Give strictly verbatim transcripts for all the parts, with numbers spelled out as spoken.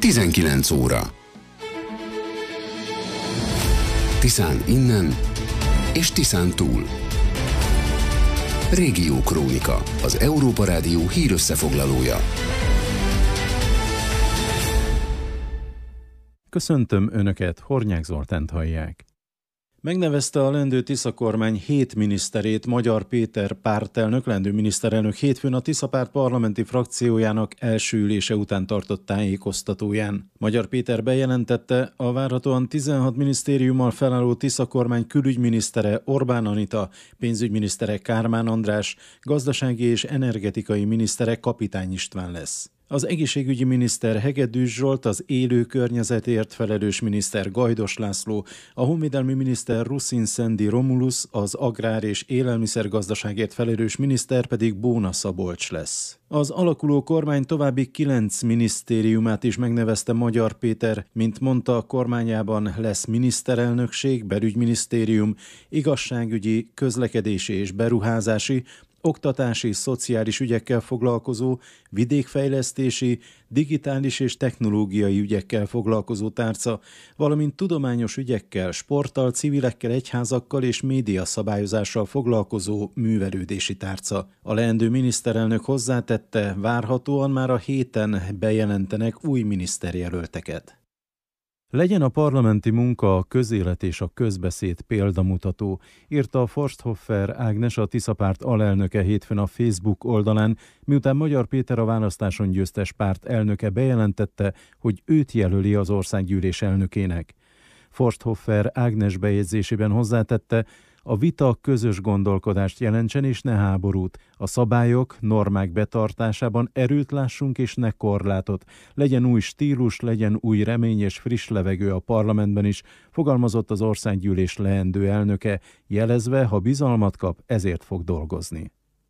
tizenkilenc óra. Tiszán innen és Tiszán túl. Régió Krónika, az Európa Rádió hírösszefoglalója. Köszöntöm Önöket, Hornyák Zoltánt hallják. Megnevezte a lendő Tisza kormány hét miniszterét Magyar Péter pártelnök, lendő miniszterelnök hétfőn a Tisza párt parlamenti frakciójának első ülése után tartott tájékoztatóján. Magyar Péter bejelentette, a várhatóan tizenhat minisztériummal felálló Tisza kormány külügyminisztere Orbán Anita, pénzügyminisztere Kármán András, gazdasági és energetikai minisztere Kapitány István lesz. Az egészségügyi miniszter Hegedűs Zsolt, az élő környezetért felelős miniszter Gajdos László, a honvédelmi miniszter Ruszin Szendi Romulus, az agrár- és élelmiszergazdaságért felelős miniszter pedig Bóna Szabolcs lesz. Az alakuló kormány további kilenc minisztériumát is megnevezte Magyar Péter, mint mondta, a kormányában lesz miniszterelnökség, belügyminisztérium, igazságügyi, közlekedési és beruházási, oktatási, szociális ügyekkel foglalkozó, vidékfejlesztési, digitális és technológiai ügyekkel foglalkozó tárca, valamint tudományos ügyekkel, sporttal, civilekkel, egyházakkal és médiaszabályozással foglalkozó művelődési tárca. A leendő miniszterelnök hozzátette, várhatóan már a héten bejelentenek új miniszterjelölteket. Legyen a parlamenti munka, a közélet és a közbeszéd példamutató, írta Forsthoffer Ágnes, a Tisza párt alelnöke hétfőn a Facebook oldalán, miután Magyar Péter, a választáson győztes párt elnöke bejelentette, hogy őt jelöli az országgyűlés elnökének. Forsthoffer Ágnes bejegyzésében hozzátette, a vita közös gondolkodást jelentsen és ne háborút. A szabályok, normák betartásában erőt lássunk és ne korlátot. Legyen új stílus, legyen új remény és friss levegő a parlamentben is, fogalmazott az országgyűlés leendő elnöke, jelezve, ha bizalmat kap, ezért fog dolgozni.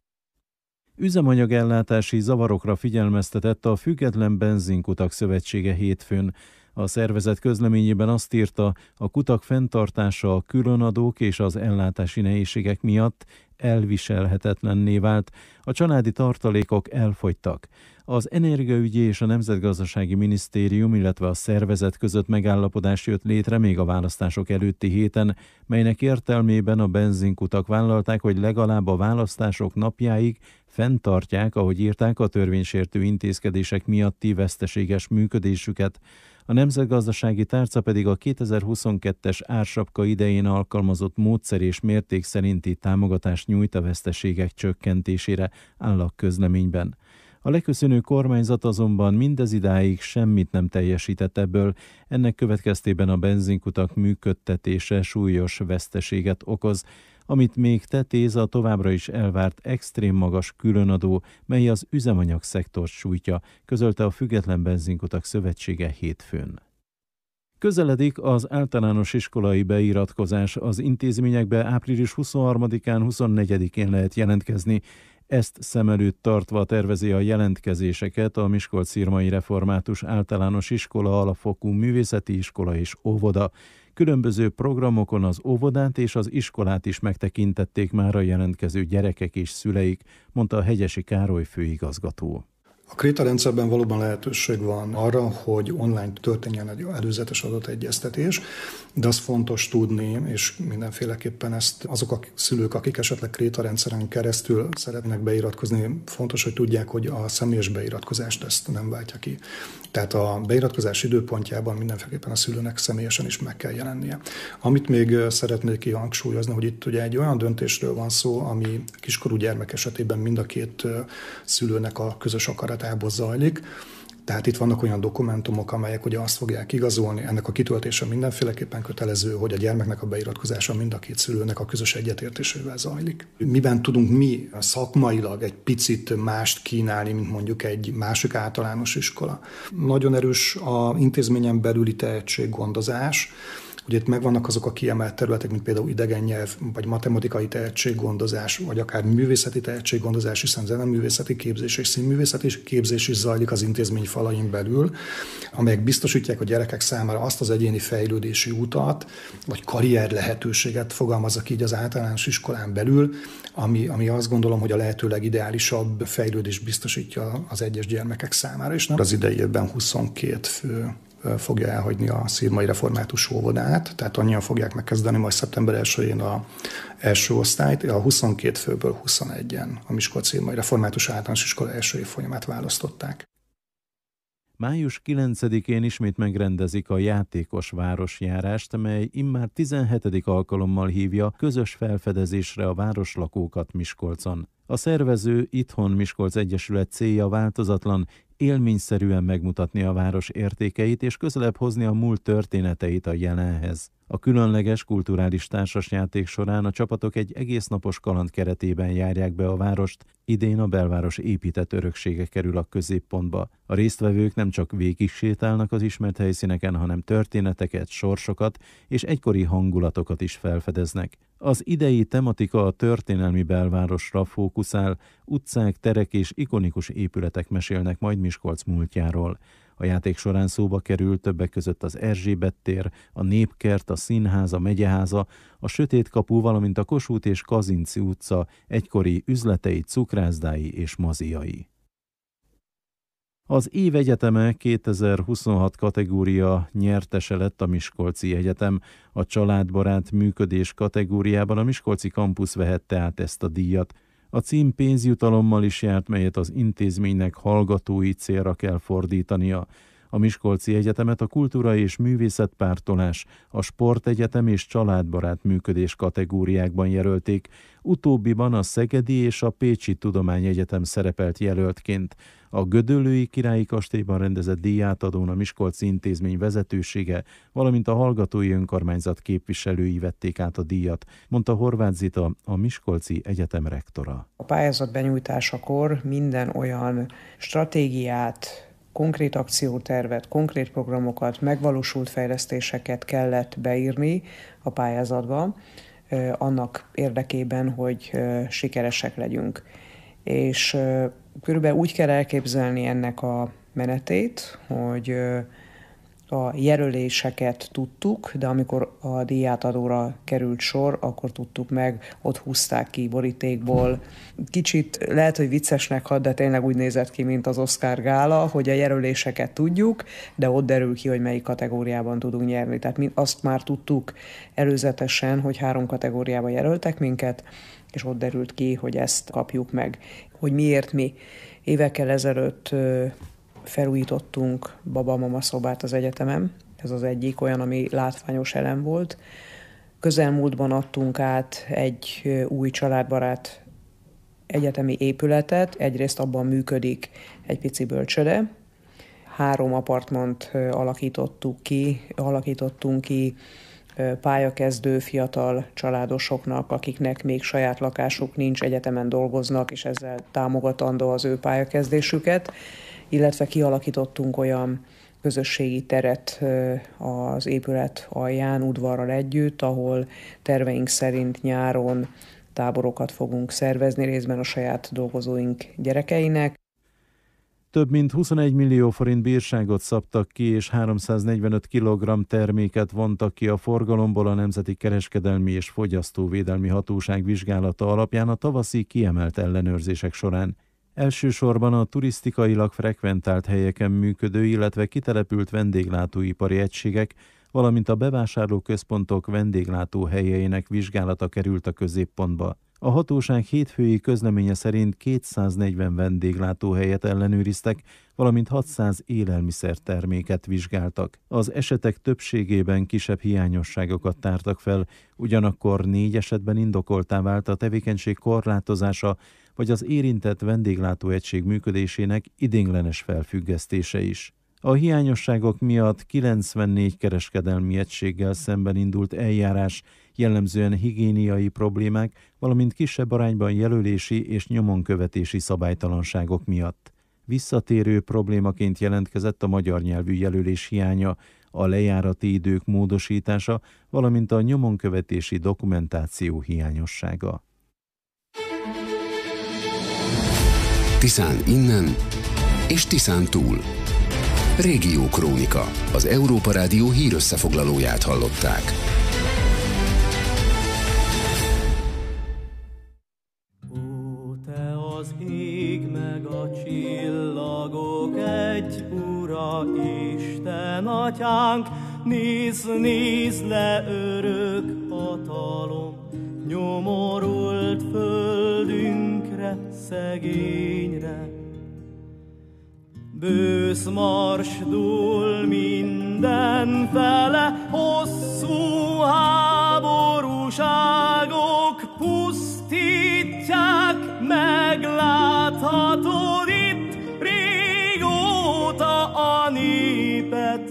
Üzemanyagellátási zavarokra figyelmeztetett a Független Benzinkutak Szövetsége hétfőn. A szervezet közleményében azt írta, a kutak fenntartása a különadók és az ellátási nehézségek miatt elviselhetetlenné vált, a családi tartalékok elfogytak. Az Energiaügyi és a Nemzetgazdasági Minisztérium, illetve a szervezet között megállapodás jött létre még a választások előtti héten, melynek értelmében a benzinkutak vállalták, hogy legalább a választások napjáig fenntartják, ahogy írták, a törvénysértő intézkedések miatti veszteséges működésüket. A nemzetgazdasági tárca pedig a kétezer-huszonkettes ársapka idején alkalmazott módszer és mérték szerinti támogatást nyújt a veszteségek csökkentésére, áll a közleményben. A leköszönő kormányzat azonban mindezidáig semmit nem teljesített ebből, ennek következtében a benzinkutak működtetése súlyos veszteséget okoz, amit még tetéz a továbbra is elvárt extrém magas különadó, mely az üzemanyag szektort sújtja, közölte a Független Benzinkutak Szövetsége hétfőn. Közeledik az általános iskolai beiratkozás, az intézményekbe április huszonharmadikán, huszonnegyedikén lehet jelentkezni. Ezt szem előtt tartva tervezi a jelentkezéseket a Miskolc-Szirmai Református Általános Iskola, Alapfokú Művészeti Iskola és Óvoda. Különböző programokon az óvodát és az iskolát is megtekintették már a jelentkező gyerekek és szüleik, mondta a Hegyesi Károly főigazgató. A Kréta rendszerben valóban lehetőség van arra, hogy online történjen egy előzetes adategyeztetés, de az fontos tudni, és mindenféleképpen ezt azok a szülők, akik esetleg Kréta rendszeren keresztül szeretnek beiratkozni, fontos, hogy tudják, hogy a személyes beiratkozást ezt nem váltja ki. Tehát a beiratkozás időpontjában mindenféleképpen a szülőnek személyesen is meg kell jelennie. Amit még szeretnék kihangsúlyozni, hogy itt ugye egy olyan döntésről van szó, ami kiskorú gyermek esetében mind a két szülőnek a közös akaratából zajlik. Tehát itt vannak olyan dokumentumok, amelyek ugye azt fogják igazolni, ennek a kitöltése mindenféleképpen kötelező, hogy a gyermeknek a beiratkozása mind a két szülőnek a közös egyetértésével zajlik. Miben tudunk mi szakmailag egy picit mást kínálni, mint mondjuk egy másik általános iskola? Nagyon erős az intézményen belüli tehetséggondozás, Ugye itt megvannak azok a kiemelt területek, mint például idegen nyelv, vagy matematikai tehetséggondozás, vagy akár művészeti tehetséggondozás, hiszen zeneművészeti képzés és színművészeti képzés is zajlik az intézmény falain belül, amelyek biztosítják a gyerekek számára azt az egyéni fejlődési utat, vagy karrier lehetőséget, fogalmazok így, az általános iskolán belül, ami, ami azt gondolom, hogy a lehető legideálisabb fejlődést biztosítja az egyes gyermekek számára, és nem az idei évben huszonkét fő fogja elhagyni a szirmai református óvodát, tehát annyian fogják megkezdeni majd szeptember elsején a első osztályt, a huszonkét főből huszonegyen a Miskolc-szirmai református általános iskola első évfolyamát választották. május kilencedikén ismét megrendezik a játékos városjárást, mely immár tizenhetedik alkalommal hívja közös felfedezésre a városlakókat Miskolcon. A szervező Itthon Miskolc Egyesület célja változatlan, élményszerűen megmutatni a város értékeit és közelebb hozni a múlt történeteit a jelenhez. A különleges kulturális társasjáték során a csapatok egy egésznapos kaland keretében járják be a várost, idén a belváros épített öröksége kerül a középpontba. A résztvevők nem csak végig sétálnak az ismert helyszíneken, hanem történeteket, sorsokat és egykori hangulatokat is felfedeznek. Az idei tematika a történelmi belvárosra fókuszál, utcák, terek és ikonikus épületek mesélnek majd Miskolc múltjáról. A játék során szóba kerül többek között az Erzsébet tér, a Népkert, a Színház, a Megyeháza, a Sötét kapu, valamint a Kossuth és Kazinczy utca egykori üzletei, cukrászdái és moziai. Az év egyeteme kétezer-huszonhat kategória nyertese lett a Miskolci Egyetem. A családbarát működés kategóriában a Miskolci Kampusz vehette át ezt a díjat. A cím pénzjutalommal is járt, melyet az intézménynek hallgatói célra kell fordítania. A Miskolci Egyetemet a kultúra és művészetpártolás, a sportegyetem és családbarát működés kategóriákban jelölték, utóbbiban a Szegedi és a Pécsi Tudományegyetem szerepelt jelöltként. A Gödöllői Királyi Kastélyban rendezett díjátadón a Miskolci Intézmény vezetősége, valamint a hallgatói önkormányzat képviselői vették át a díjat, mondta Horváth Zita, a Miskolci Egyetem rektora. A pályázat benyújtásakor minden olyan stratégiát, konkrét akciótervet, konkrét programokat, megvalósult fejlesztéseket kellett beírni a pályázatba, annak érdekében, hogy sikeresek legyünk. És körülbelül úgy kell elképzelni ennek a menetét, hogy a jelöléseket tudtuk, de amikor a díjátadóra került sor, akkor tudtuk meg, ott húzták ki borítékból. Kicsit lehet, hogy viccesnek hat, de tényleg úgy nézett ki, mint az Oscar gála, hogy a jelöléseket tudjuk, de ott derül ki, hogy melyik kategóriában tudunk nyerni. Tehát mi azt már tudtuk előzetesen, hogy három kategóriában jelöltek minket, és ott derült ki, hogy ezt kapjuk meg. Hogy miért mi évekkel ezelőtt felújítottunk baba-mama szobát az egyetemen. Ez az egyik olyan, ami látványos elem volt. Közelmúltban adtunk át egy új családbarát egyetemi épületet. Egyrészt abban működik egy pici bölcsöde. Három apartmant alakítottuk ki, alakítottunk ki pályakezdő fiatal családosoknak, akiknek még saját lakásuk nincs, egyetemen dolgoznak, és ezzel támogatandó az ő pályakezdésüket, illetve kialakítottunk olyan közösségi teret az épület alján, udvarral együtt, ahol terveink szerint nyáron táborokat fogunk szervezni, részben a saját dolgozóink gyerekeinek. Több mint huszonegy millió forint bírságot szabtak ki, és háromszáznegyvenöt kilogramm terméket vontak ki a forgalomból a Nemzeti Kereskedelmi és Fogyasztóvédelmi Hatóság vizsgálata alapján a tavaszi kiemelt ellenőrzések során. Elsősorban a turisztikailag frekventált helyeken működő, illetve kitelepült vendéglátóipari egységek, valamint a bevásárlóközpontok vendéglátóhelyeinek vizsgálata került a középpontba. A hatóság hétfői közleménye szerint kétszáznegyven vendéglátóhelyet ellenőriztek, valamint hatszáz élelmiszerterméket vizsgáltak. Az esetek többségében kisebb hiányosságokat tártak fel, ugyanakkor négy esetben indokoltá vált a tevékenység korlátozása, vagy az érintett vendéglátóegység működésének idéglenes felfüggesztése is. A hiányosságok miatt kilencvennégy kereskedelmi egységgel szemben indult eljárás, jellemzően higiéniai problémák, valamint kisebb arányban jelölési és nyomonkövetési szabálytalanságok miatt. Visszatérő problémaként jelentkezett a magyar nyelvű jelölés hiánya, a lejárati idők módosítása, valamint a nyomonkövetési dokumentáció hiányossága. Tiszán innen és Tiszán túl. Régiókrónika, az Európa Rádió hírösszefoglalóját hallották. Ó, te az ég meg a csillagok egy Ura, Isten Atyánk, nézz, nézz le örök hatalom, nyomorult földünkre, szegényre. Bősz mars dúl mindenfele, hosszú háborúságok pusztítják, megláthatod itt régóta a népet.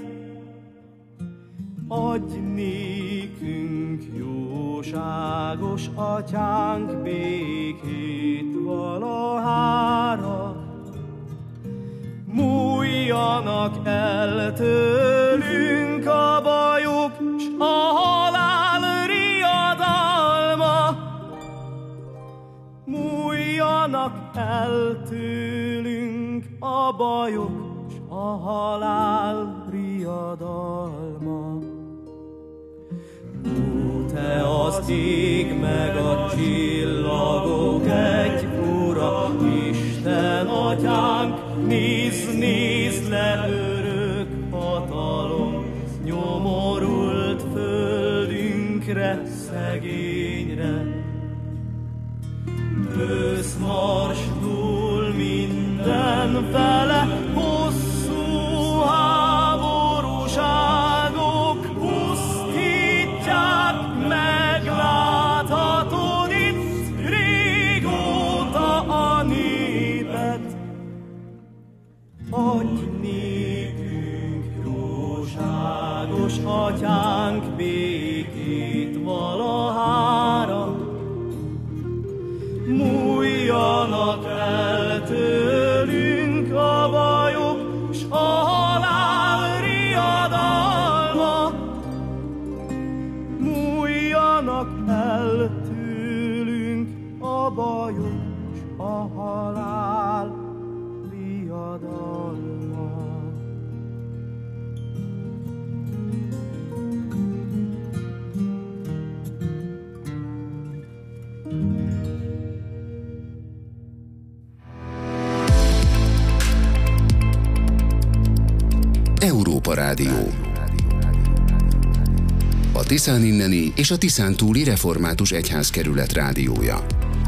Adj nékünk, jóságos Atyánk, békét valahára, múljanak el tőlünk a bajok, s a halál riadalma. Múljanak el tőlünk a bajok, s a halál riadalma. Ó, te az ég meg a csillagok egy Ura, Isten Atyánk, nézz, nézz le örök hatalom, nyomorult földünkre, szegényre. Ősz mars dúl mindenfele, hosszú háborúságok pusztítják, megláthatod itt régóta a népet. Adj nékünk, jóságos Atyánk, békét valahára, múljanak el tőlünk a bajok, s a halál riadalma. Múljanak el tőlünk a bajok, s a halál riadalma. Európa Rádió. A Tiszán inneni és a Tiszán túli református egyházkerület rádiója.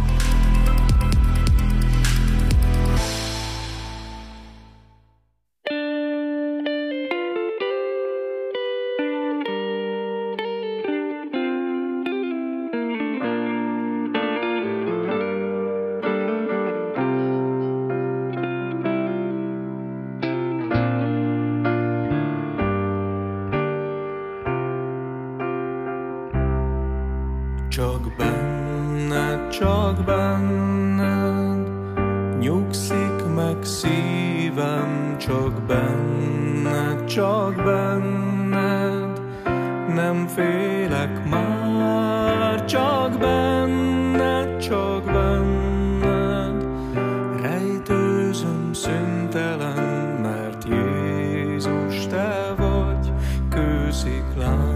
Csak benned, csak benned nyugszik meg szívem, csak benned, csak benned nem félek már, csak benned, csak benned rejtőzöm szüntelen, mert Jézus, te vagy kősziklám.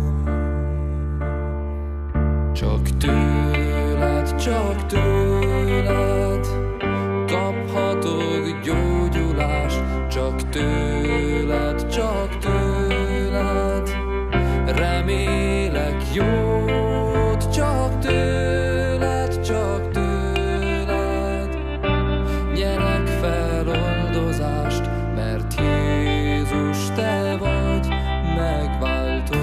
Csak tőled, csak tőled kaphatok gyógyulást, csak tőled, csak tőled remélek jót, csak tőled, csak tőled nyerek feloldozást, mert Jézus, te vagy megváltó.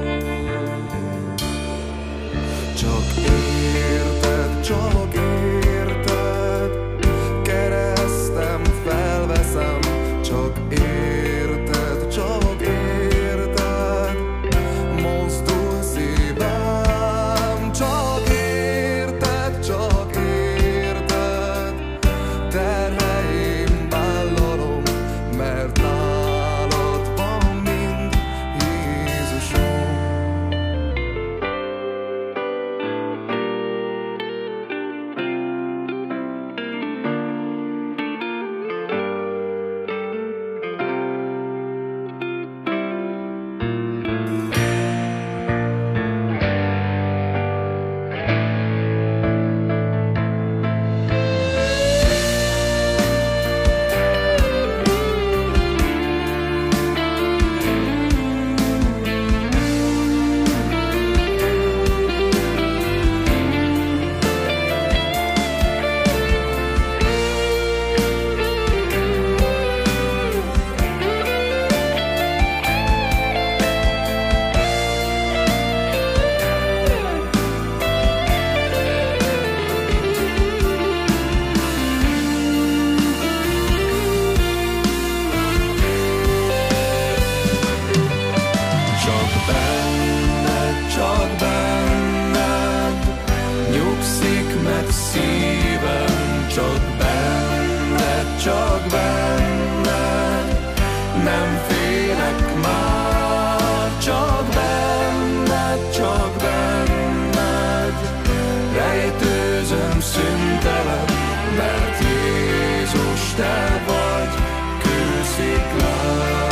Csak érted, csak érted, keresztem felveszem, csak érted, csak érted, mozdul szívem, csak érted, csak érted, terheim vállán szívem, csak benned, csak benned, nem félek már, csak benned, csak benned, rejtőzöm szüntelen, mert Jézus, te vagy kősziklám.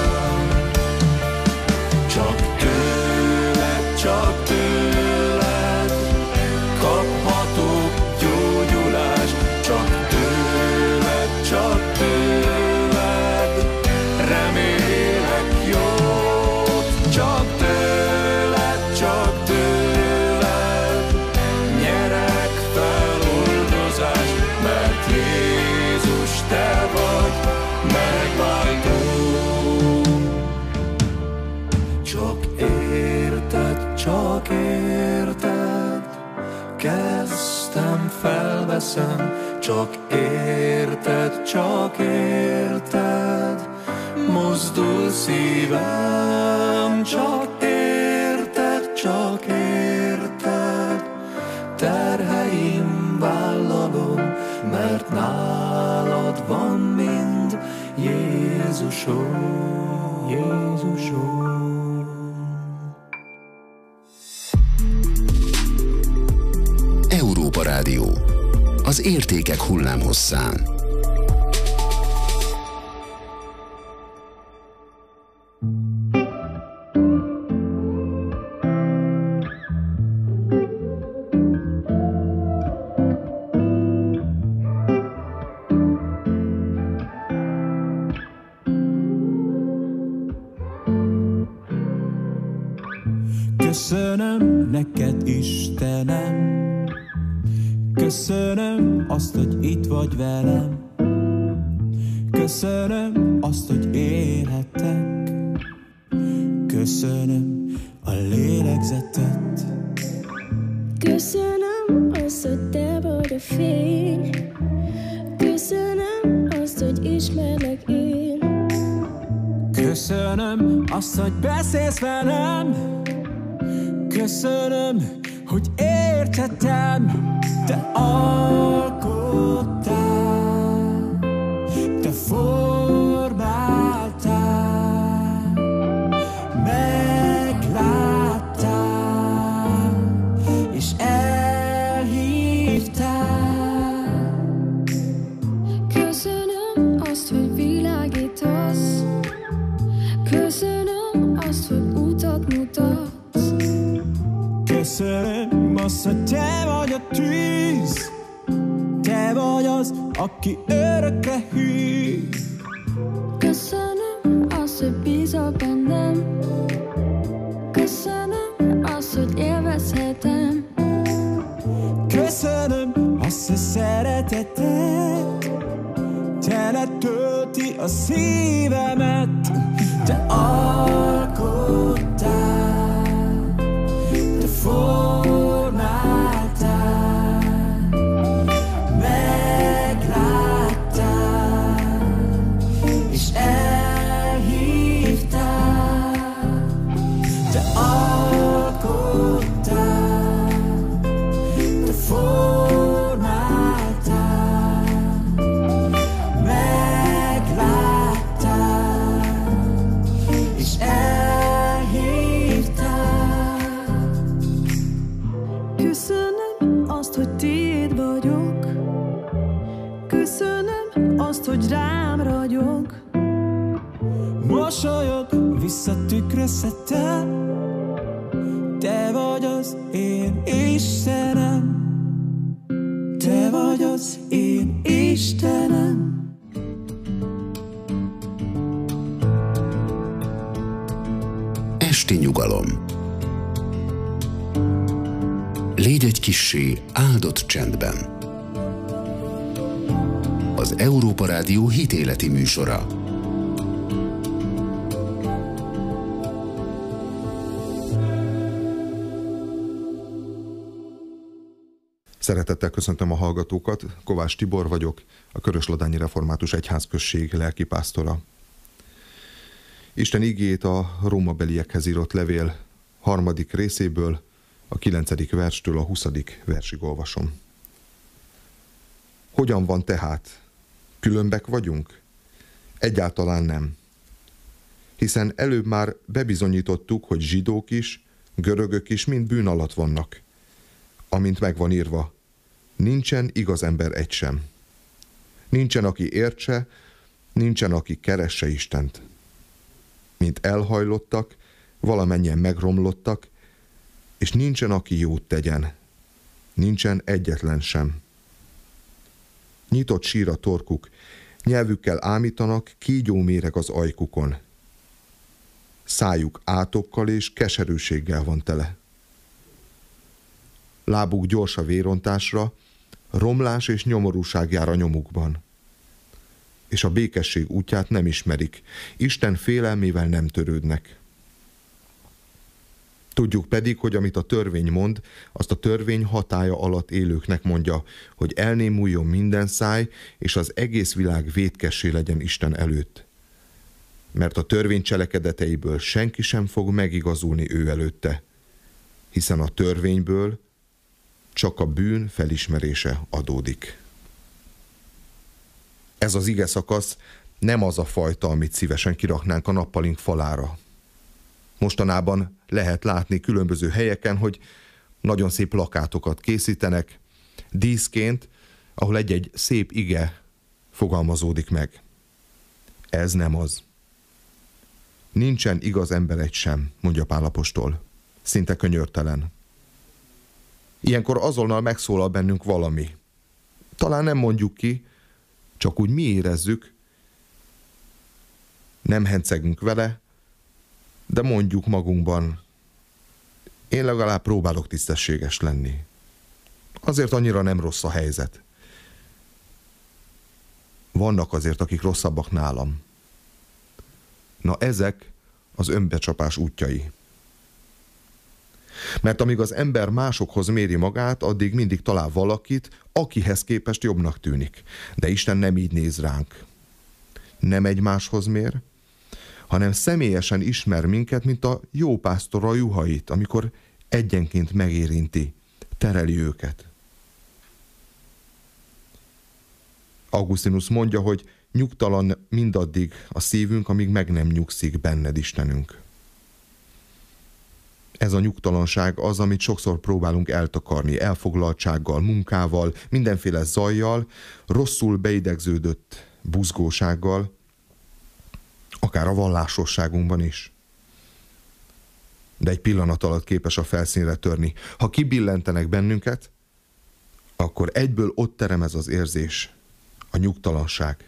Csak tőled, csak tőled kaphatok gyógyulást, csak tőled, csak tőled remélek jót, csak tőled, csak tőled nyerek feloldozást, mert Jézus, te vagy megváltó. Csak érted, csak érted, kezdtem, felveszem, csak érted, csak érted, mozdul szívem, csak érted, csak érted, terheim vállalom, mert nálad van mind, Jézusom, Jézusom. Európa Rádió. Az értékek hullámhosszán. Köszönöm neked, Istenem, köszönöm azt, hogy itt vagy velem, köszönöm azt, hogy élhetek, köszönöm a lélegzetet. Köszönöm azt, hogy te vagy a fény, köszönöm azt, hogy ismerlek én. Köszönöm azt, hogy beszélsz velem, köszönöm, hogy értettem. Te alkottál, te formáltál, megláttál, és elhívtál. Köszönöm azt, hogy világítasz, köszönöm azt, hogy utat mutatsz. Köszönöm azt, hogy te vagy a tűz, te vagy az, aki örökre hű. Köszönöm azt, hogy bízol bennem, köszönöm azt, hogy élvezhetem. Köszönöm azt, hogy szereteted teletölti a szívemet. Te alkottál, te formáltál, megláttál, és elhívtál. Te alkottál, te formáltál, megláttál, és elhívtál. Köszönöm azt, hogy tiéd vagyok, köszönöm azt, hogy rám ragyog. Mosolyog, visszatükrözhetem, te vagy az én Istenem, te vagy az én Istenem. Esti nyugalom. Légy egy kissé áldott csendben. Az Európa Rádió hitéleti műsora. Szeretettel köszöntöm a hallgatókat, Kovács Tibor vagyok, a Körösladányi Református Egyházközség lelkipásztora. Isten igéjét a rómabeliekhez írott levél harmadik részéből, a kilencedik verstől a huszadik versig olvasom. Hogyan van tehát? Különbek vagyunk? Egyáltalán nem. Hiszen előbb már bebizonyítottuk, hogy zsidók is, görögök is mind bűn alatt vannak. Amint meg van írva, nincsen igaz ember egy sem. Nincsen, aki értse, nincsen, aki keresse Istent. Mint elhajlottak, valamennyien megromlottak, és nincsen, aki jót tegyen. Nincsen egyetlen sem. Nyitott sír a torkuk, nyelvükkel ámítanak, kígyó méreg az ajkukon. Szájuk átokkal és keserűséggel van tele. Lábuk gyors a vérontásra, romlás és nyomorúság jár a nyomukban. És a békesség útját nem ismerik, Isten félelmével nem törődnek. Tudjuk pedig, hogy amit a törvény mond, azt a törvény hatálya alatt élőknek mondja, hogy elnémuljon minden száj, és az egész világ vétkessé legyen Isten előtt. Mert a törvény cselekedeteiből senki sem fog megigazulni ő előtte, hiszen a törvényből csak a bűn felismerése adódik. Ez az ige szakasz nem az a fajta, amit szívesen kiraknánk a nappalink falára. Mostanában lehet látni különböző helyeken, hogy nagyon szép plakátokat készítenek, díszként, ahol egy-egy szép ige fogalmazódik meg. Ez nem az. Nincsen igaz ember egy sem, mondja Pál apostol. Szinte könyörtelen. Ilyenkor azonnal megszólal bennünk valami. Talán nem mondjuk ki, csak úgy mi érezzük, nem hencegünk vele, de mondjuk magunkban, én legalább próbálok tisztességes lenni. Azért annyira nem rossz a helyzet. Vannak azért, akik rosszabbak nálam. Na ezek az önbecsapás útjai. Mert amíg az ember másokhoz méri magát, addig mindig talál valakit, akihez képest jobbnak tűnik. De Isten nem így néz ránk. Nem egymáshoz mér, hanem személyesen ismer minket, mint a jó pásztor a juhait, amikor egyenként megérinti, tereli őket. Augustinus mondja, hogy nyugtalan mindaddig a szívünk, amíg meg nem nyugszik benned, Istenünk. Ez a nyugtalanság az, amit sokszor próbálunk eltakarni, elfoglaltsággal, munkával, mindenféle zajjal, rosszul beidegződött buzgósággal, akár a vallásosságunkban is. De egy pillanat alatt képes a felszínre törni. Ha kibillentenek bennünket, akkor egyből ott terem ez az érzés, a nyugtalanság.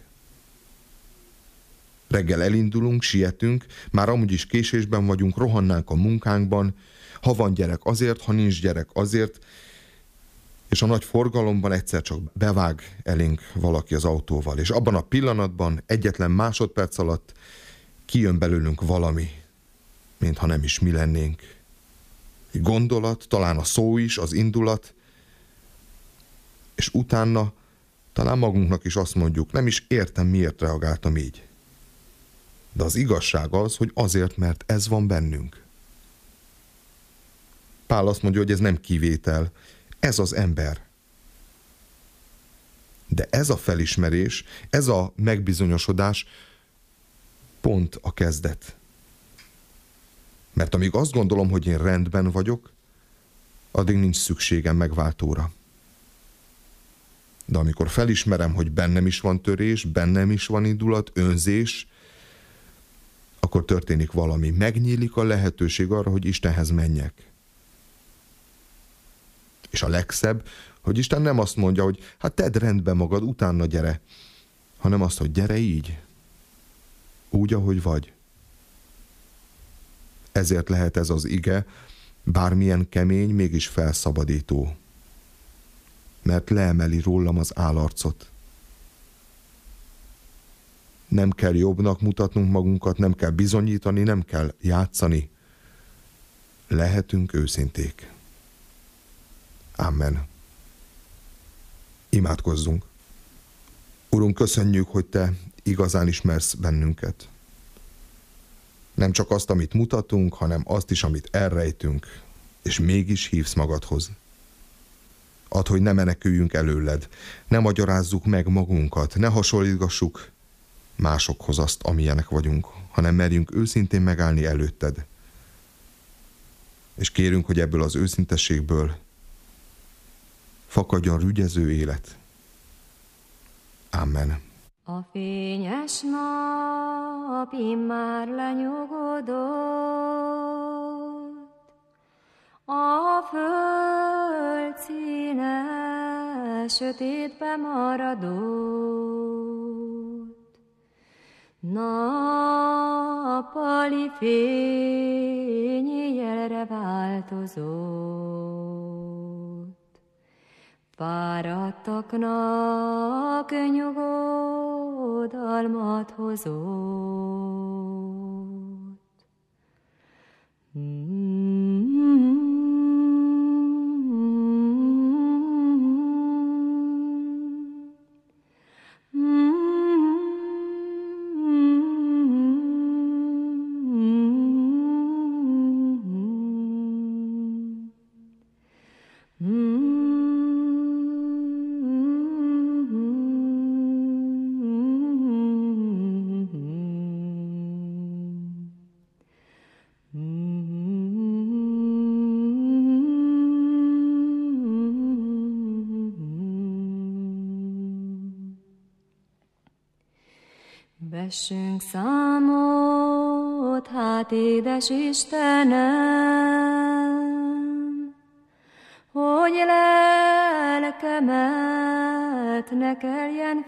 Reggel elindulunk, sietünk, már amúgy is késésben vagyunk, rohannánk a munkánkban, ha van gyerek azért, ha nincs gyerek azért, és a nagy forgalomban egyszer csak bevág elénk valaki az autóval, és abban a pillanatban, egyetlen másodperc alatt kijön belőlünk valami, mintha nem is mi lennénk. Egy gondolat, talán a szó is, az indulat, és utána talán magunknak is azt mondjuk, nem is értem, miért reagáltam így. De az igazság az, hogy azért, mert ez van bennünk. Pál azt mondja, hogy ez nem kivétel, ez az ember. De ez a felismerés, ez a megbizonyosodás pont a kezdet. Mert amíg azt gondolom, hogy én rendben vagyok, addig nincs szükségem megváltóra. De amikor felismerem, hogy bennem is van törés, bennem is van indulat, önzés, akkor történik valami. Megnyílik a lehetőség arra, hogy Istenhez menjek. És a legszebb, hogy Isten nem azt mondja, hogy hát tedd rendbe magad, utána gyere, hanem azt, hogy gyere így. Úgy, ahogy vagy. Ezért lehet ez az ige, bármilyen kemény, mégis felszabadító. Mert leemeli rólam az állarcot. Nem kell jobbnak mutatnunk magunkat, nem kell bizonyítani, nem kell játszani. Lehetünk őszinték. Amen. Imádkozzunk. Urunk, köszönjük, hogy Te igazán ismersz bennünket. Nem csak azt, amit mutatunk, hanem azt is, amit elrejtünk, és mégis hívsz magadhoz. Add, hogy ne meneküljünk előled, ne magyarázzuk meg magunkat, ne hasonlítgassuk másokhoz azt, amilyenek vagyunk, hanem merjünk őszintén megállni előtted. És kérünk, hogy ebből az őszintességből fakadjon rügyező élet. Amen. A fényes nap immár lenyugodott, a föld színe sötétbe maradott, nappali fény éjjelre változott, fáradtaknak nyugodalmat hozott. Vessünk számot, hát édes Istenem, hogy lelkemet ne kelljen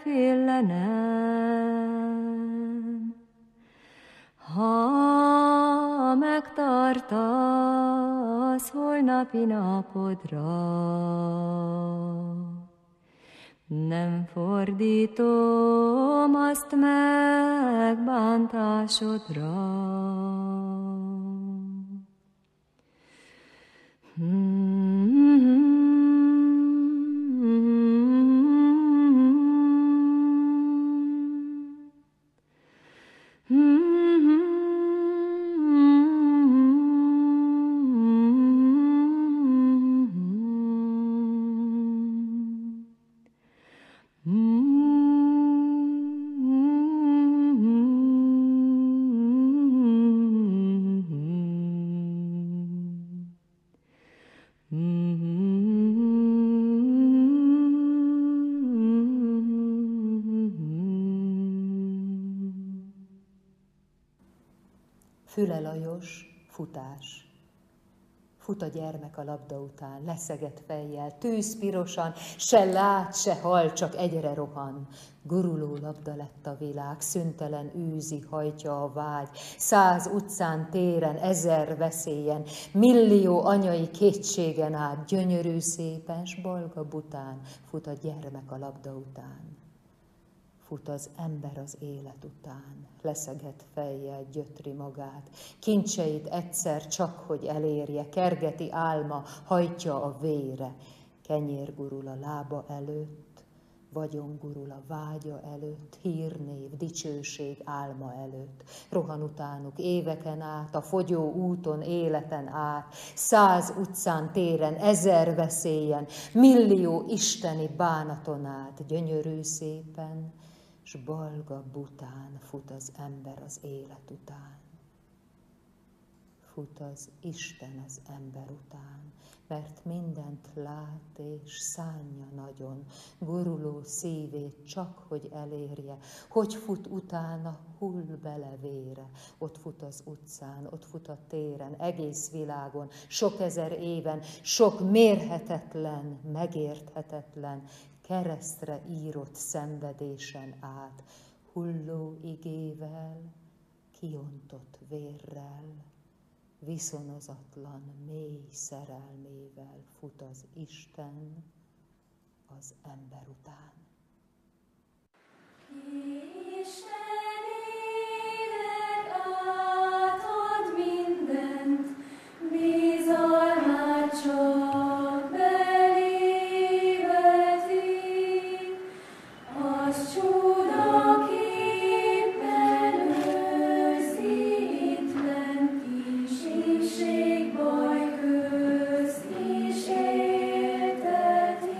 félenem. Ha megtartasz holnapi napodra, nem fordítom azt meg bántásodra. Mm-hmm. Füle Lajos, futás. Fut a gyermek a labda után, leszegett fejjel, tűzpirosan, se lát, se hall, csak egyre rohan. Guruló labda lett a világ, szüntelen űzi, hajtja a vágy. Száz utcán, téren, ezer veszélyen, millió anyai kétségen át, gyönyörű szépen, s bolga bután, fut a gyermek a labda után. Fut az ember az élet után, leszegett fejjel gyötri magát, kincseit egyszer csak, hogy elérje, kergeti álma, hajtja a vére, kenyér gurul a lába előtt, vagyon gurul a vágya előtt, hírnév, dicsőség álma előtt, rohan utánuk éveken át, a fogyó úton, életen át, száz utcán, téren, ezer veszélyen, millió isteni bánaton át, gyönyörű szépen, s balga bután fut az ember az élet után. Fut az Isten az ember után, mert mindent lát és szánja nagyon, guruló szívét csak, hogy elérje, hogy fut utána, hull bele vére. Ott fut az utcán, ott fut a téren, egész világon, sok ezer éven, sok mérhetetlen, megérthetetlen, keresztre írott szenvedésen át, hulló igével, kiontott vérrel, viszonozatlan mély szerelmével fut az Isten az ember után. Isten élet átad mindent, bizalmát csak belé veti, az csodaképpen őrzi itt lent, kísértség baj közt is élteti.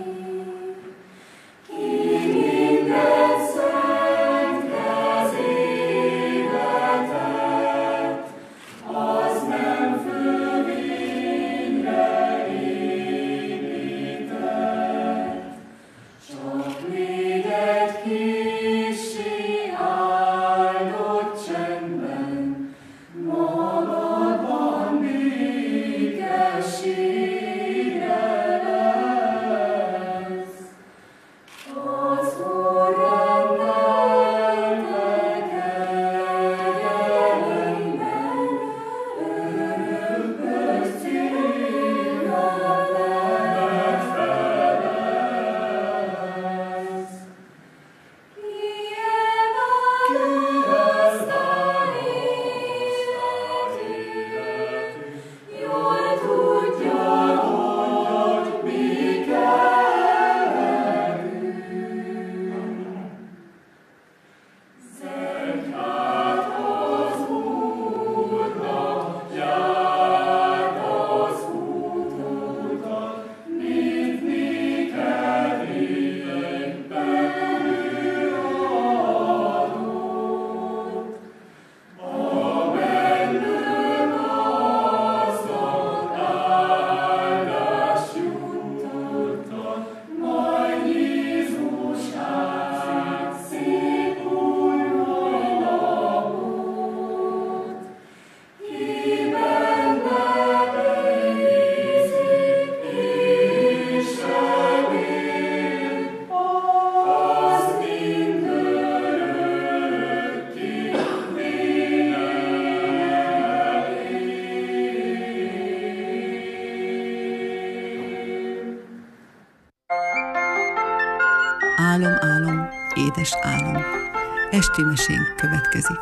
Álom, álom, édes álom. Esti mesénk következik.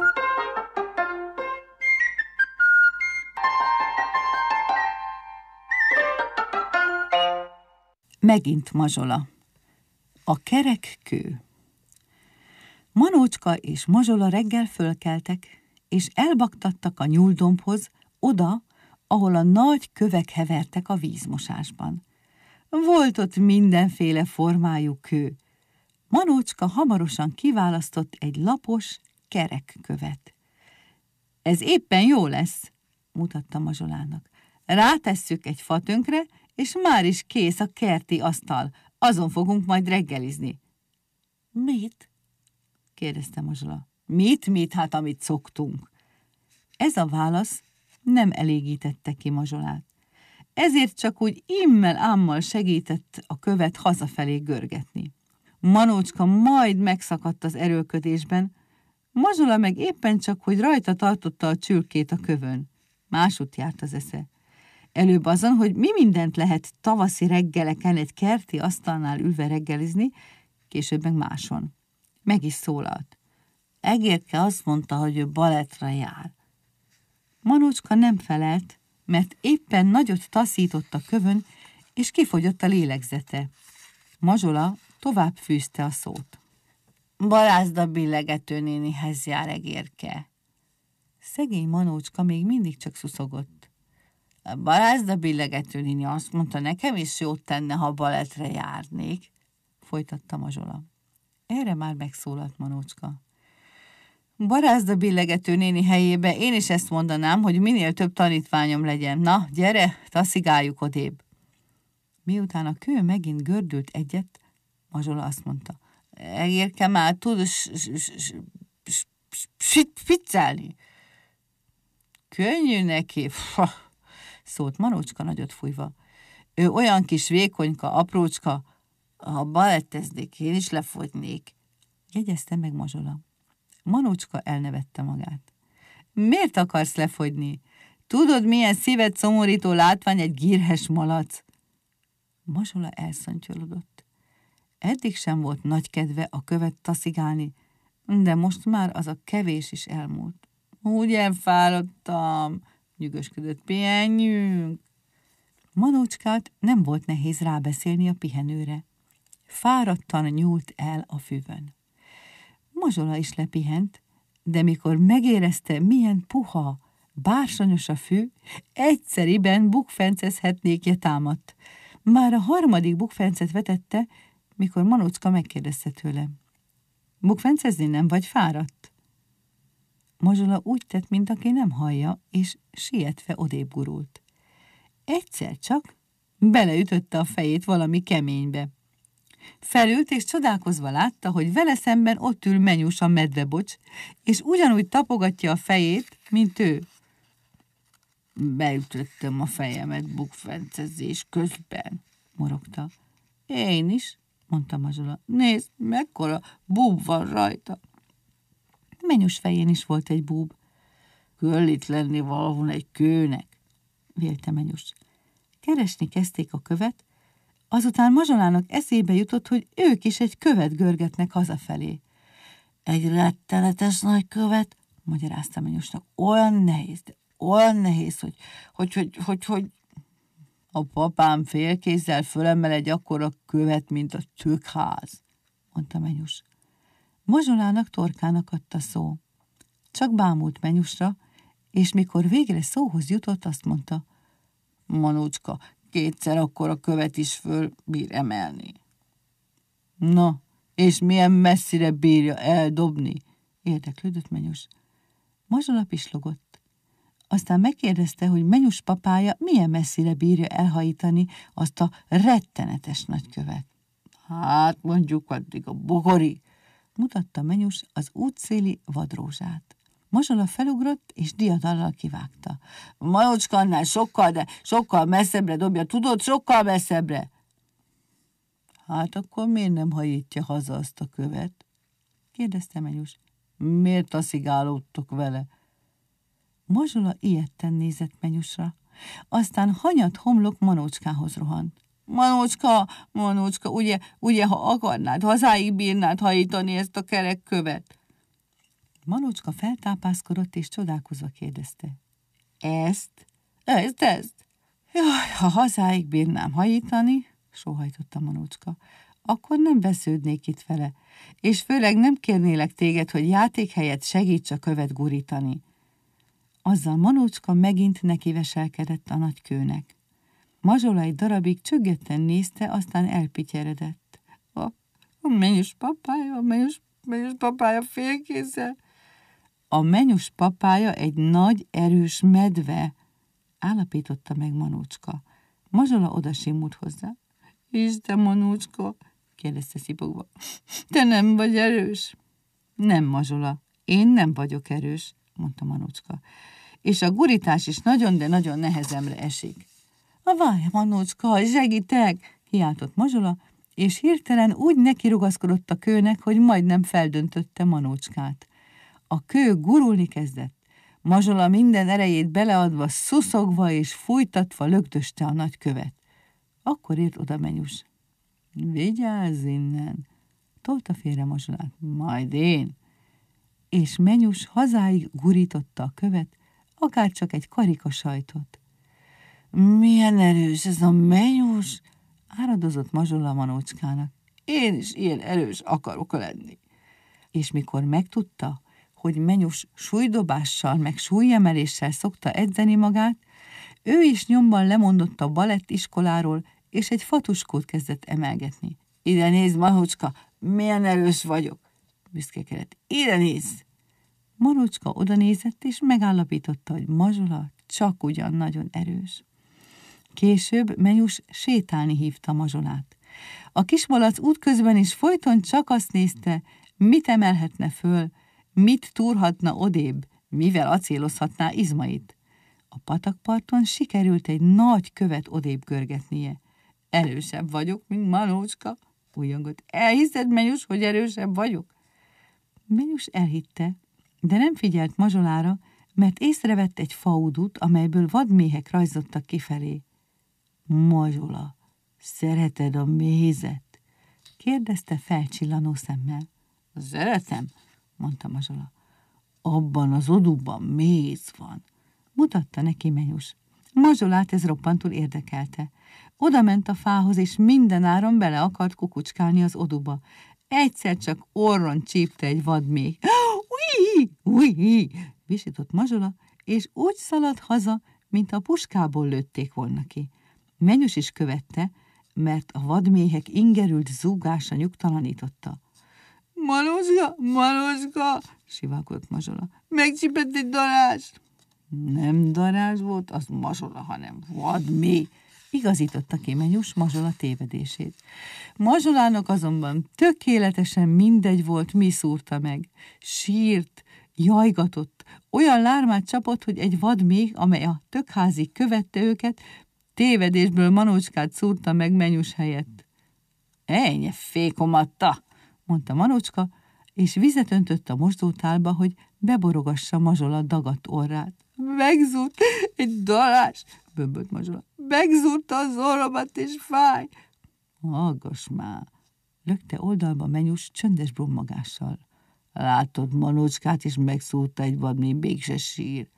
Megint Mazsola. A kerek kő. Manócska és Mazsola reggel fölkeltek, és elbaktattak a nyúldombhoz, oda, ahol a nagy kövek hevertek a vízmosásban. Volt ott mindenféle formájú kő. Manócska hamarosan kiválasztott egy lapos, kerek követ. Ez éppen jó lesz, mutatta Mazsolának. Rátesszük egy fatönkre, és már is kész a kerti asztal. Azon fogunk majd reggelizni. Mit? kérdezte Mazsola. Mit, mit, hát amit szoktunk. Ez a válasz nem elégítette ki Mazsolát. Ezért csak úgy immel-ámmal segített a követ hazafelé görgetni. Manócska majd megszakadt az erőlködésben, Mazsola meg éppen csak, hogy rajta tartotta a csülkét a kövön. Másút járt az esze. Előbb azon, hogy mi mindent lehet tavaszi reggeleken egy kerti asztalnál ülve reggelizni, később meg máson. Meg is szólalt. Egérke azt mondta, hogy ő balettra jár. Manócska nem felelt, mert éppen nagyot taszított a kövön, és kifogyott a lélegzete. Mazsola tovább fűzte a szót. Barázda Billegető nénihez jár Egérke. Szegény Manócska még mindig csak szuszogott. A Barázda Billegető néni azt mondta, nekem is jót tenne, ha balettre járnék, folytatta Mazsola. Erre már megszólalt Manócska. Barázda Billegető néni helyébe én is ezt mondanám, hogy minél több tanítványom legyen. Na, gyere, taszigáljuk odébb. Miután a kő megint gördült egyet, Mazsola azt mondta, Egérke már tud spiccelni. Könnyű neki, szólt Manócska nagyot fújva. Ő olyan kis vékonyka, aprócska, ha baletteznék, én is lefogynék, jegyezte meg Mazsola. Manócska elnevette magát. Miért akarsz lefogyni? Tudod, milyen szíved szomorító látvány egy gírhes malac? Mazsola elszontyolodott. Eddig sem volt nagy kedve a követ taszigálni, de most már az a kevés is elmúlt. Úgy elfáradtam, nyűgösködött, pihenjünk. Manócskát nem volt nehéz rábeszélni a pihenőre. Fáradtan nyúlt el a füvön. Mazsola is lepihent, de mikor megérezte, milyen puha, bársonyos a fű, egyszeriben bukfencezhetnékje támadt. Már a harmadik bukfencet vetette, mikor Manócska megkérdezte tőle. Bukfencezni nem vagy fáradt? Mazsola úgy tett, mint aki nem hallja, és sietve odébb gurult. Egyszer csak beleütötte a fejét valami keménybe. Felült, és csodálkozva látta, hogy vele szemben ott ül Menyus a medvebocs, és ugyanúgy tapogatja a fejét, mint ő. Beütöttem a fejemet bukfencezés közben, morogta. Én is, mondta Mazsola. Nézd, mekkora búb van rajta. Menyus fején is volt egy búb. Kell itt lenni valahol egy kőnek, vélte Menyus. Keresni kezdték a követ, azután Mazsolának eszébe jutott, hogy ők is egy követ görgetnek hazafelé. Egy rettenetes nagy követ, magyarázta Menyusnak, olyan nehéz, de olyan nehéz, hogy, hogy, hogy, hogy, hogy a papám félkézzel fölemel egy akkora követ, mint a tükház, mondta Menyus. Mazsolának torkának adta szó. Csak bámult Menyusra, és mikor végre szóhoz jutott, azt mondta, Manócska, kétszer akkor a követ is föl bír emelni. Na, és milyen messzire bírja eldobni? Érdeklődött Menyus. Mazsola pislogott. Aztán megkérdezte, hogy Menyus papája milyen messzire bírja elhajítani azt a rettenetes nagy követ. Hát mondjuk addig a bogorig, mutatta Menyus az útszéli vadrózsát. Mazsola felugrott, és diadallal kivágta. Manócska annál sokkal, de sokkal messzebbre dobja, tudod, sokkal messzebbre. Hát akkor miért nem hajítja haza azt a követ? Kérdezte Menyus. Miért taszigálódtok vele? Mazsola ijedten nézett Menyusra. Aztán hanyat homlok Manócskához rohant. Manócska, Manócska, ugye, ugye, ha akarnád, hazáig bírnád hajítani ezt a kerek követ? Manócska feltápászkodott és csodálkozva kérdezte. Ezt? Ezt, ezt? Jaj, ha hazáig bírnám hajítani, sóhajtotta Manócska, akkor nem vesződnék itt vele, és főleg nem kérnélek téged, hogy játék helyett segíts a követ gurítani. Azzal Manócska megint nekiveselkedett a nagy kőnek. Mazsola egy darabig csüggetten nézte, aztán elpityeredett. A, a menyus papája, a menyus, menyus papája félkézzel. A menyus papája egy nagy, erős medve, állapította meg Manócska. Mazsola odasimult hozzá. Isten, Manócska, kérdezte szipogva. Te nem vagy erős? Nem, Mazsola, én nem vagyok erős, mondta Manócska. És a gurítás is nagyon, de nagyon nehezemre esik. A várj, Manócska, segítek, kiáltott Mazsola, és hirtelen úgy nekirugaszkodott a kőnek, hogy majdnem feldöntötte Manócskát. A kő gurulni kezdett. Mazsola minden erejét beleadva, szuszogva és fújtatva lögdöste a nagy követ. Akkor ért oda Menyus. Vigyázz innen! Tolta félre Mazsolát. Majd én! És Menyus hazáig gurította a követ, akár csak egy karika sajtot. Milyen erős ez a Menyus! Áradozott Mazsola Manócskának. Én is ilyen erős akarok lenni. És mikor megtudta, hogy Menyus súlydobással meg súlyemeléssel szokta edzeni magát, ő is nyomban lemondott a balettiskoláról, és egy fatuskót kezdett emelgetni. Ide nézd, Manócska, milyen erős vagyok! Büszkekedett. Ide nézd! Manócska odanézett, és megállapította, hogy Mazsola csak ugyan nagyon erős. Később Menyus sétálni hívta Mazsolát. A kismalac útközben is folyton csak azt nézte, mit emelhetne föl, mit túrhatna odébb, mivel acélozhatná izmait. A patakparton sikerült egy nagy követ odébb görgetnie. Erősebb vagyok, mint Manócska, újjongott. Elhiszed, Menyus, hogy erősebb vagyok? Menyus elhitte, de nem figyelt Mazsolára, mert észrevett egy faudut, amelyből vadméhek rajzottak kifelé. Mazsola, szereted a mézet? Kérdezte felcsillanó szemmel. Szeretem, mondta Mazsola. Abban az odúban méz van, mutatta neki Menyus. Mazsolát ez roppantul érdekelte. Oda ment a fához, és mindenáron bele akart kukucskálni az oduba. Egyszer csak orron csípte egy vadméh. Ui, ui, visított Mazsola, és úgy szaladt haza, mint a puskából lőtték volna ki. Menyus is követte, mert a vadméhek ingerült zúgása nyugtalanította. Manócska, Manócska, siválkodott Mazsola. Megcsípett egy darázs. Nem darázs volt, az Mazsola, hanem vadméh, igazította ki Menyus Mazsola tévedését. Mazsolának azonban tökéletesen mindegy volt, mi szúrta meg. Sírt, jajgatott, olyan lármát csapott, hogy egy vadméh, amely a tökházig követte őket, tévedésből Manócskát szúrta meg Menyus helyett. Ennyi fékomatta, mondta Manócska, és vizet öntött a mosdótálba, hogy beborogassa Mazsola dagadt orrát. Megzúrt egy darás, bömbölt Mazsola. Megzúrta az orromat, és fáj. Hallgass már, lökte oldalba Menyus csöndes brummagással. Látod Manócskát, és megszúrta egy vadméh, mégse sír.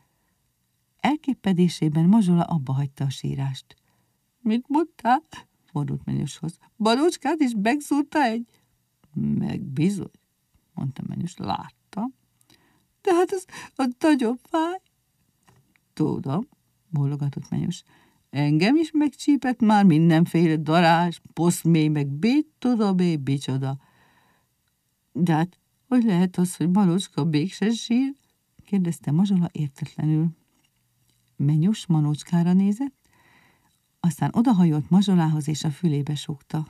Elképedésében Mazsola abba hagyta a sírást. Mit mondtál? Fordult Menyushoz. Manócskát is megszúrta egy? Meg bizony, mondta Menyus. Láttam. De hát az, az nagyon fáj. Tudom, bólogatott Menyus. Engem is megcsípett már mindenféle darás, poszmély, meg bét tudom, bicsoda. De hát, hogy lehet az, hogy Manócska mégse sír? Kérdezte Mazsola értetlenül. Menyus Manócskára nézett, aztán odahajolt Mazsolához, és a fülébe súgta.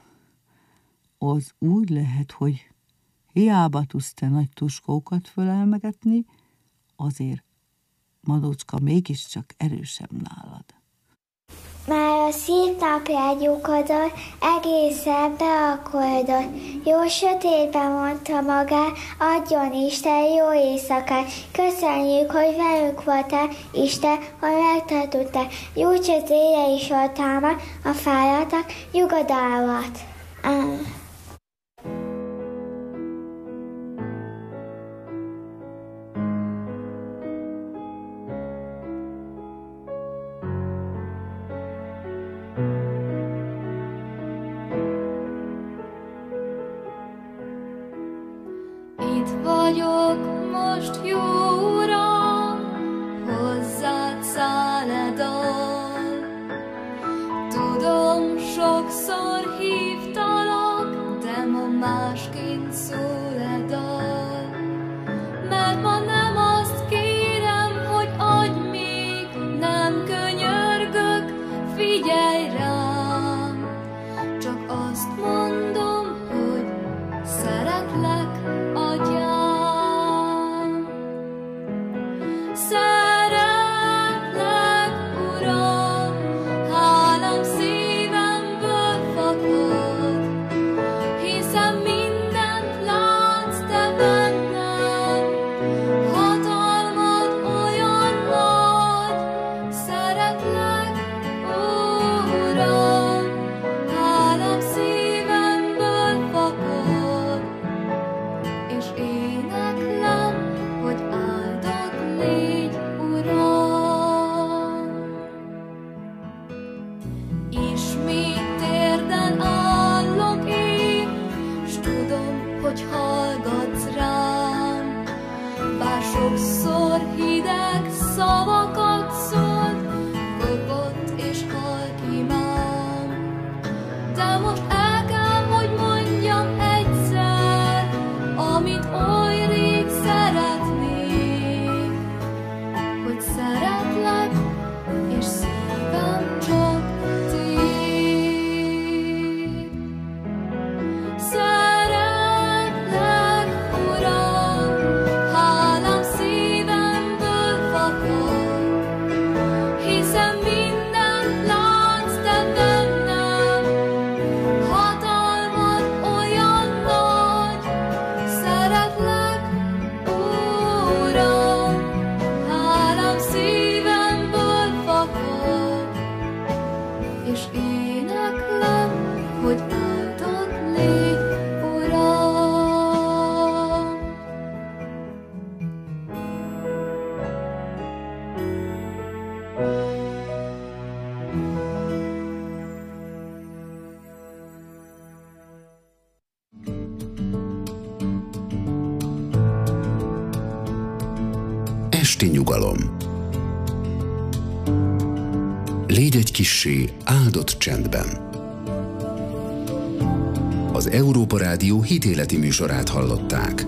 Az úgy lehet, hogy hiába tudsz te nagy tuskókat fölelmegetni, azért Manócska mégiscsak erősebb nálad. Már a szívnapját nyugodott, egészen beakoldott. Jó sötétben mondta magát, adjon Isten jó éjszakát. Köszönjük, hogy velünk voltál, Isten, hogy megtartottál. Nyújts az éjjel is oltalmat, a fáradtak nyugodalmat. Amen. Vagyok most, jó Uram, hozzád száll e dal. Tudom, sokszor hívtalak, de ma másként szól e dal. Mert ma nem azt kérem, hogy adj még, nem könyörgök, figyelj rám. Csak azt mondom, hogy szeretlek, atyám. Szeretlek, Uram, hálám szívemből fakad, hiszen mindent látsz te bennem, hatalmad olyan nagy. Szeretlek, Uram, hálám szívemből fakad, és éneklem, hogy áldott légy, Uram. Ismét térden állok én, s tudom, hogy hallgatsz rám. Bár sokszor hideg szavakat szólt, kopott és halk imám, de most el kell, hogy mondjam egyszer, amit oly rég szeretnék, hogy szeretlek, és szívem csak tiéd. Szeretlek, Uram, hálám szívemből fakad, hiszen mindent látsz te bennem, hatalmad olyan nagy. Szeretlek, Uram, hálám szívemből fakad, és éneklem, hogy áldott légy, Uram. Esti nyugalom. Légy egy kissé áldott csendben. Az Európa Rádió hitéleti műsorát hallották.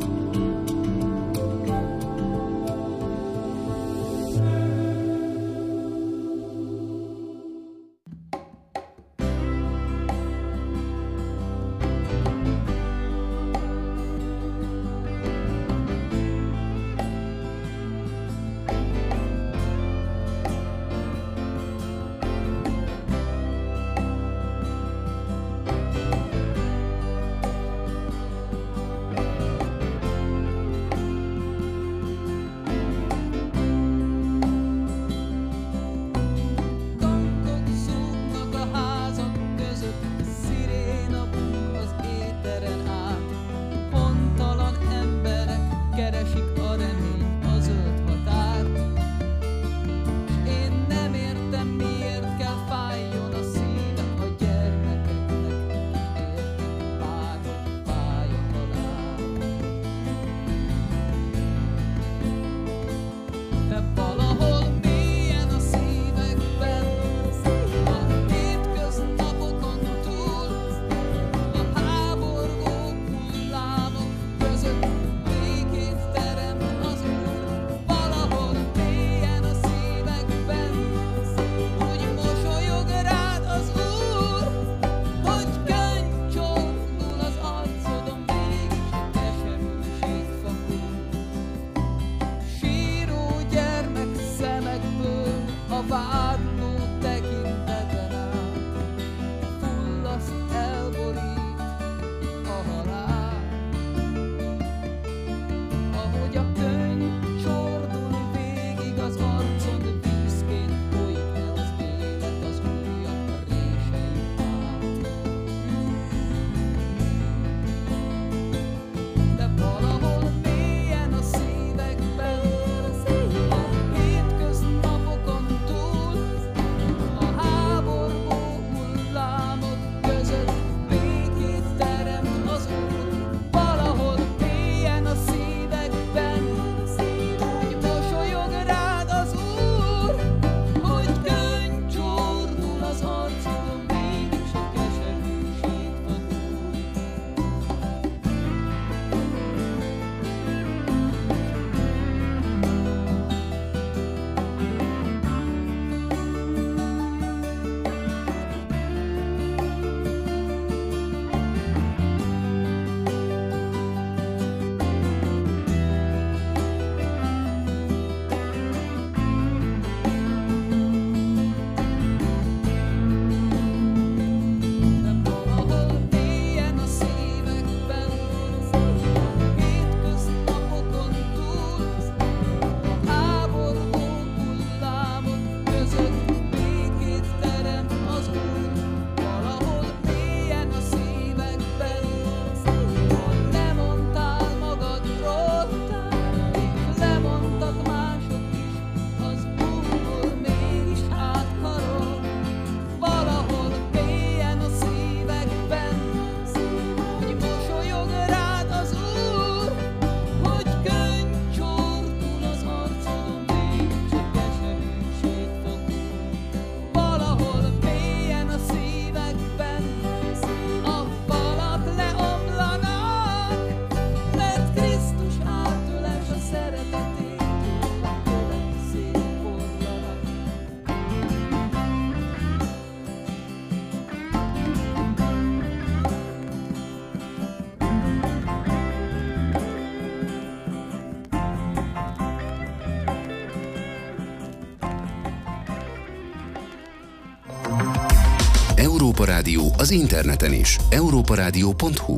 Európa Rádió az interneten is. európarádió pont hu.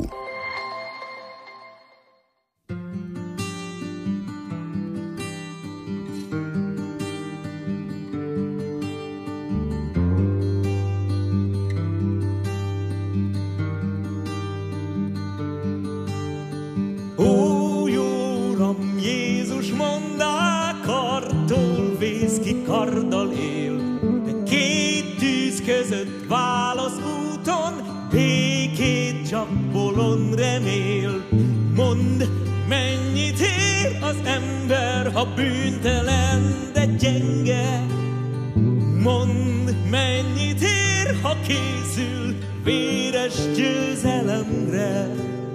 Ó, jó Uram, Jézus mondá, kartól vész ki, karddal él, de két tűz között válasz úton, békét csak bolond remél. Mondd, mennyit ér az ember, ha bűntelen, de gyenge? Mondd, mennyit ér, ha készül véres győzelemre?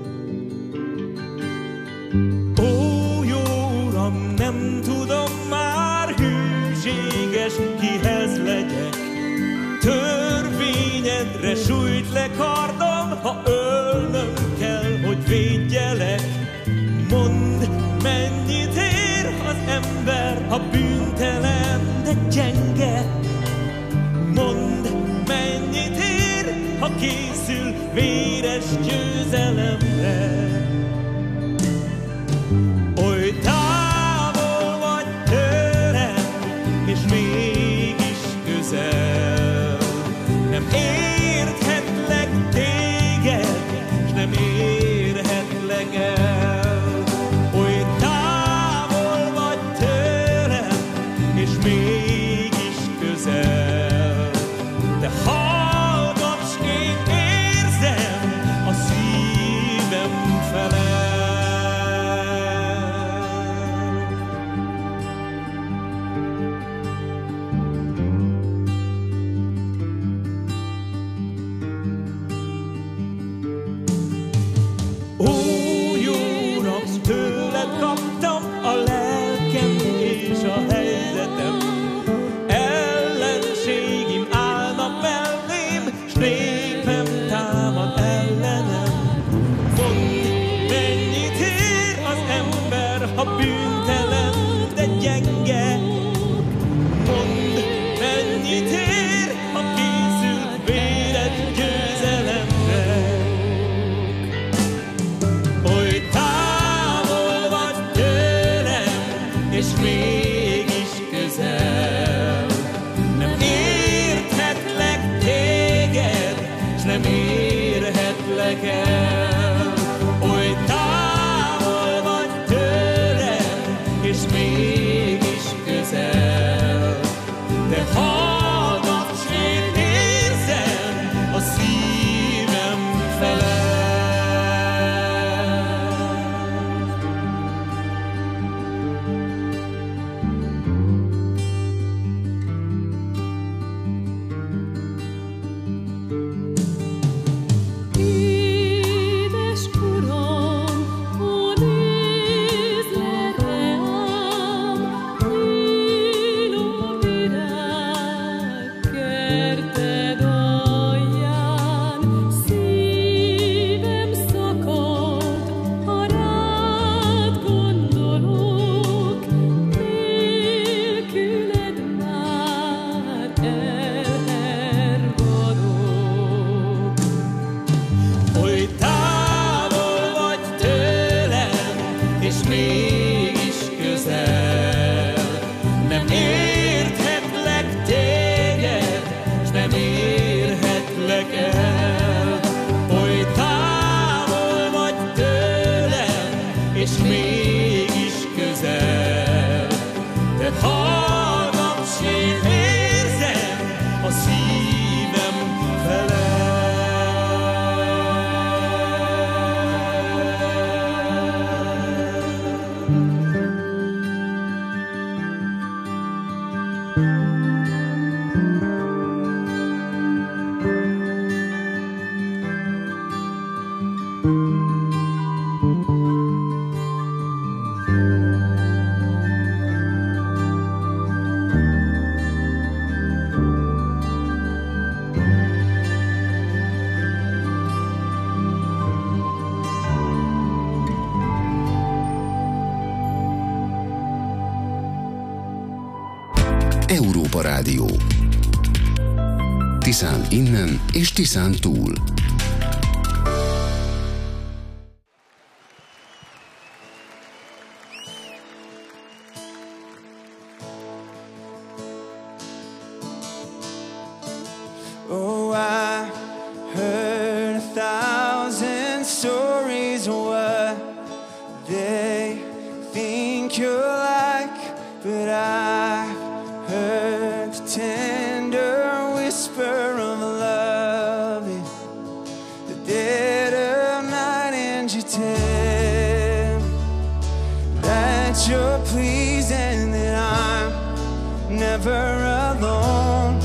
Ó, jó Uram, nem tudom már, hűséges kihez legyek. Törvényedre sújt le kardom, ha ölnöm kell, hogy védjelek. Mondd, mennyit ér az ember, ha bűntelen, de gyenge? Mondd, mennyit ér, ha készül véres győzelemre? Oly távol vagy tőlem, és mégis közel. Nem érthetlek téged, s nem érhetlek el. Oly távol vagy tőlem, és mégis közel. De hallgass, én érzem a szívem felel. Ó, jó Uram, tőled kaptam a lelkem és a helyzetem. Ellenségim állnak mellém, s népem támad ellenem. Mondd, mennyit ér az ember, ha bűntelen, de gyenge? Mondd, mennyit ér, ha készül véred győzelemre? Oly távol vagy tőlem, és mégis közel. Nem érthetlek téged, s nem érhetlek el. Oly távol vagy tőlem, és mégis közel. De hallgass, én érzem a szívem felel. Édes Uram, ó, nézz le rám, nyíló virág kerted alján. Szívem szakad, ha rád gondolok, nélküled már elhervadok. Oly távol vagy tőlem, és mégis közel. Nem érthetlek téged, s nem érhetlek el. Oly távol vagy tőlem, és mégis közel. De hallgass, én érzem a szívem felel. Európa Rádió. Tiszán innen és Tiszán túl. Oh, I heard a thousand stories of what they think you're like, but I heard the tender whisper of love in the dead of night, and you tell that you're pleased and that I'm never alone.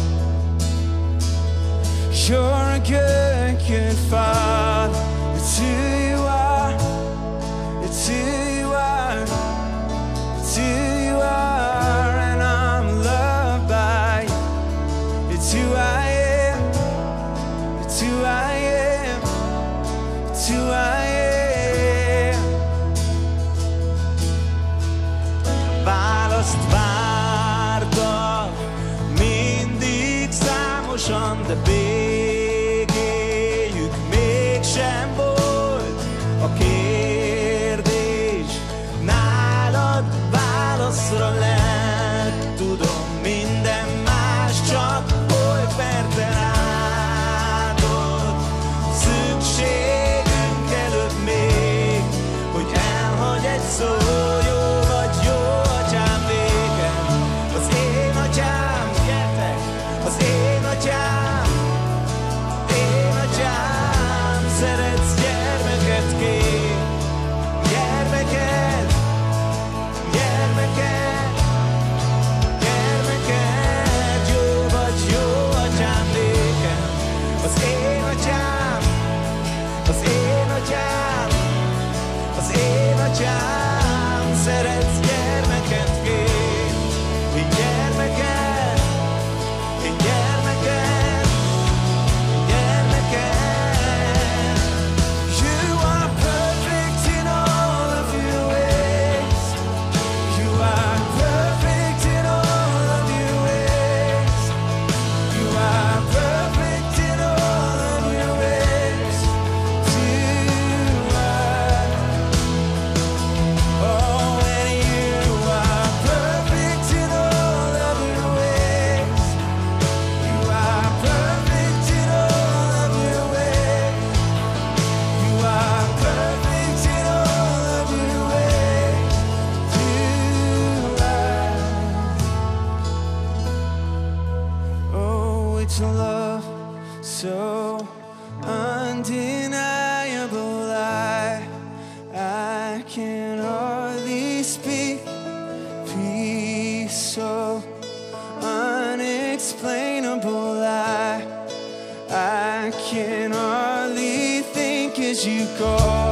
You're a good, good father. It's who you are. It's who you are. It's who you are. And I'm loved by you. It's who I am. It's who I am. It's who I am. Választ vártam mindig számosan, de végéjük mégsem volt a kérdés. Nálad válaszra lett, tudom, minden más csak oly perten áldott. Szükségünk előtt még, hogy elhagy egy szó. Jó vagy, jó atyám nékem, az én atyám, gyertek, az én atyám, én atyám. Szeretsz gyermeket kér, gyermeket, gyermeket, gyermeket. Jó vagy, jó atyám nékem, az én atyám, az én atyám, az én atyám. Szeretsz gyermeket kér, én gyermeket, én gyermeket, gyermeket. You are perfect in all of your ways. You are perfect in all of your ways. You are perfect in all of your ways. To us. Oh, and you are perfect in all of your ways. You are perfect in all of your ways. You are perfect in all of your ways to us. Oh, it's a love so undeniable. I, I can hardly speak. Peace so unexplainable. I, I can hardly think as you call